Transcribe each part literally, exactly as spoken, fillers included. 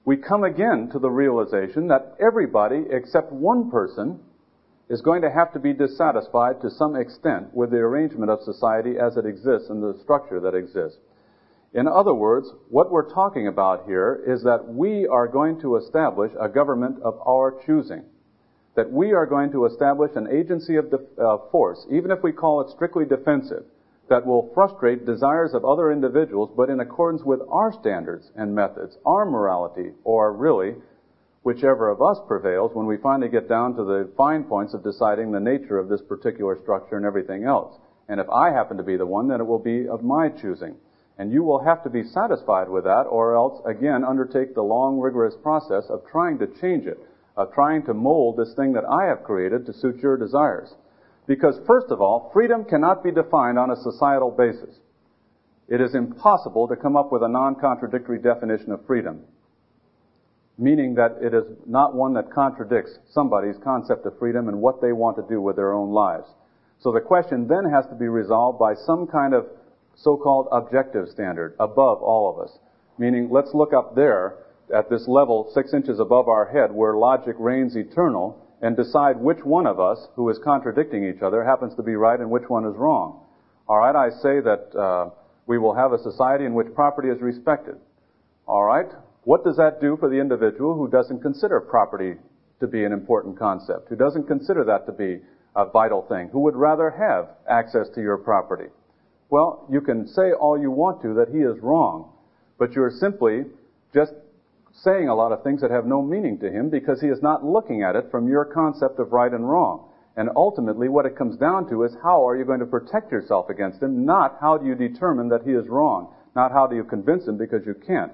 we come again to the realization that everybody except one person is going to have to be dissatisfied to some extent with the arrangement of society as it exists and the structure that exists. In other words, what we're talking about here is that we are going to establish a government of our choosing. That we are going to establish an agency of de- uh, force, even if we call it strictly defensive, that will frustrate desires of other individuals, but in accordance with our standards and methods, our morality, or really, whichever of us prevails when we finally get down to the fine points of deciding the nature of this particular structure and everything else. And if I happen to be the one, then it will be of my choosing. And you will have to be satisfied with that, or else, again, undertake the long, rigorous process of trying to change it, of trying to mold this thing that I have created to suit your desires. Because, first of all, freedom cannot be defined on a societal basis. It is impossible to come up with a non-contradictory definition of freedom, meaning that it is not one that contradicts somebody's concept of freedom and what they want to do with their own lives. So the question then has to be resolved by some kind of so-called objective standard above all of us. Meaning, let's look up there at this level six inches above our head where logic reigns eternal and decide which one of us who is contradicting each other happens to be right and which one is wrong. All right, I say that uh, we will have a society in which property is respected. All right, what does that do for the individual who doesn't consider property to be an important concept, who doesn't consider that to be a vital thing, who would rather have access to your property? Well, you can say all you want to that he is wrong, but you're simply just saying a lot of things that have no meaning to him because he is not looking at it from your concept of right and wrong. And ultimately what it comes down to is how are you going to protect yourself against him, not how do you determine that he is wrong, not how do you convince him because you can't.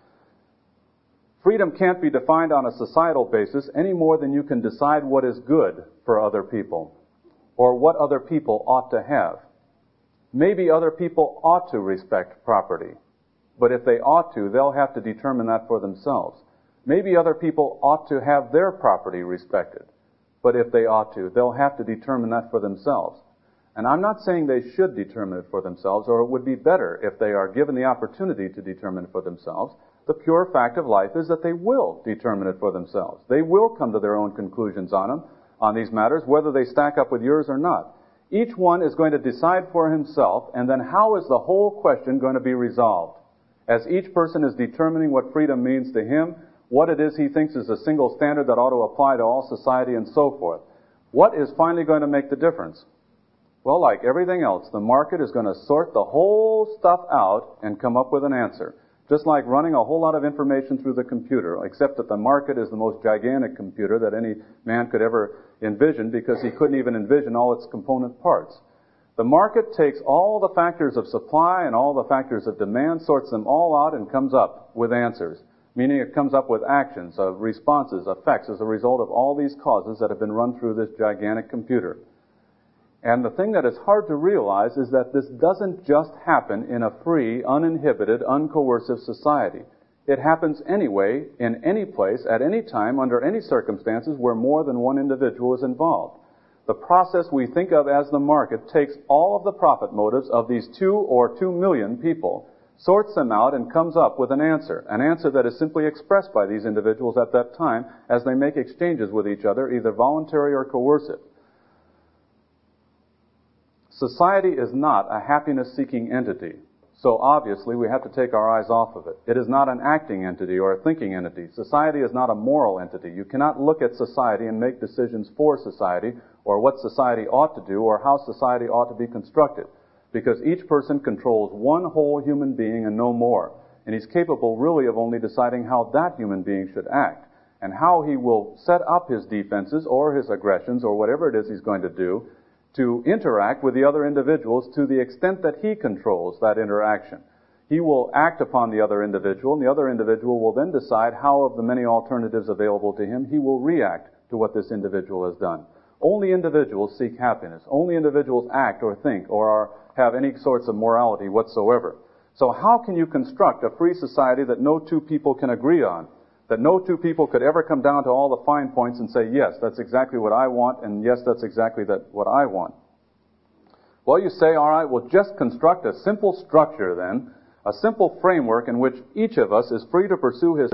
Freedom can't be defined on a societal basis any more than you can decide what is good for other people or what other people ought to have. Maybe other people ought to respect property. But if they ought to, they'll have to determine that for themselves. Maybe other people ought to have their property respected. But if they ought to, they'll have to determine that for themselves. And I'm not saying they should determine it for themselves, or it would be better if they are given the opportunity to determine it for themselves. The pure fact of life is that they will determine it for themselves. They will come to their own conclusions on them, on these matters, whether they stack up with yours or not. Each one is going to decide for himself, and then how is the whole question going to be resolved? As each person is determining what freedom means to him, what it is he thinks is a single standard that ought to apply to all society and so forth. What is finally going to make the difference? Well, like everything else, the market is going to sort the whole stuff out and come up with an answer. Just like running a whole lot of information through the computer, except that the market is the most gigantic computer that any man could ever envision because he couldn't even envision all its component parts. The market takes all the factors of supply and all the factors of demand, sorts them all out, and comes up with answers. Meaning it comes up with actions, of responses, effects as a result of all these causes that have been run through this gigantic computer. And the thing that is hard to realize is that this doesn't just happen in a free, uninhibited, uncoercive society. It happens anyway, in any place, at any time, under any circumstances where more than one individual is involved. The process we think of as the market takes all of the profit motives of these two or two million people, sorts them out, and comes up with an answer. An answer that is simply expressed by these individuals at that time as they make exchanges with each other, either voluntary or coercive. Society is not a happiness-seeking entity. So obviously we have to take our eyes off of it. It is not an acting entity or a thinking entity. Society is not a moral entity. You cannot look at society and make decisions for society or what society ought to do or how society ought to be constructed. Because each person controls one whole human being and no more. And he's capable really of only deciding how that human being should act and how he will set up his defenses or his aggressions or whatever it is he's going to do to interact with the other individuals to the extent that he controls that interaction. He will act upon the other individual, and the other individual will then decide how of the many alternatives available to him he will react to what this individual has done. Only individuals seek happiness. Only individuals act or think or are, have any sorts of morality whatsoever. So how can you construct a free society that no two people can agree on? That no two people could ever come down to all the fine points and say, yes, that's exactly what I want, and yes, that's exactly that what I want. Well, you say, all right, well, just construct a simple structure then, a simple framework in which each of us is free to pursue his